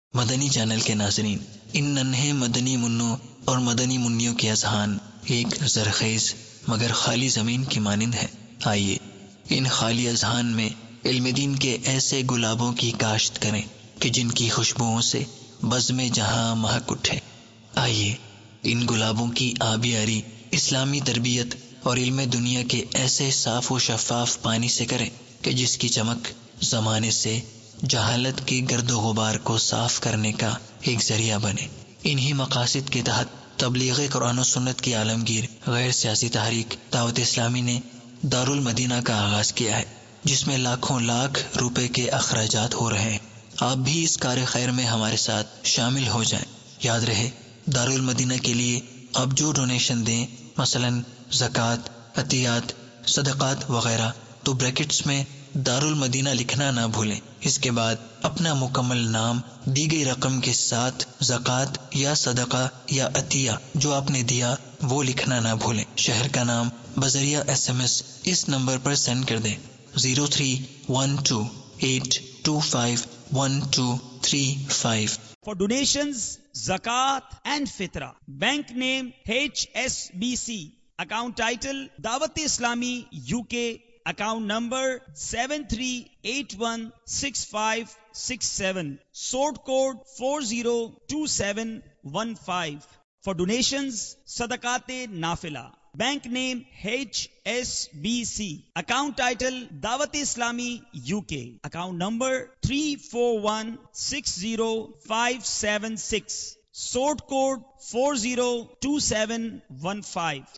مدنی channel کے ناظرین، ان ننھے مدنی منوں اور مدنی منیوں کے اذہان ایک زرخیز مگر خالی زمین کی مانند ہے۔ آئیے ان خالی اذہان میں علم دین کے ایسے گلابوں کی کاشت کریں کہ جن کی خوشبوؤں سے بزم جہاں مہک اٹھے۔ آئیے ان گلابوں کی آبیاری اسلامی تربیت اور علم دنیا کے ایسے صاف و شفاف پانی سے کریں کہ جس کی چمک زمانے سے جہالت کے گرد و غبار کو صاف کرنے کا ایک ذریعہ بنے۔ انہی مقاصد کے تحت تبلیغ قرآن و سنت کی عالمگیر غیر سیاسی تحریک دعوت اسلامی نے دارالمدینہ کا آغاز کیا ہے، جس میں لاکھوں لاکھ روپے کے اخراجات ہو رہے ہیں۔ آپ بھی اس کار خیر میں ہمارے ساتھ شامل ہو جائیں۔ یاد رہے، دارالمدینہ کے لیے آپ جو ڈونیشن دیں، مثلا زکوٰۃ، عطیات، صدقات وغیرہ، تو بریکٹس میں دارالمدینہ لکھنا نہ بھولیں۔ اس کے بعد اپنا مکمل نام دی گئی رقم کے ساتھ زکوٰۃ یا صدقہ یا عطیہ جو آپ نے دیا وہ لکھنا نہ بھولیں۔ شہر کا نام بذریعہ SMS اس نمبر پر سینڈ کر دیں 0312825125 For donations, zakat and fitra. Bank name HSBC. Account title Dawat Islami UK. Account number 73816567. Sort code 402715. For donations, sadaqat nafila. Bank name HSBC. Account title Dawat Islami UK. Account number 34160576. Sort code 402715.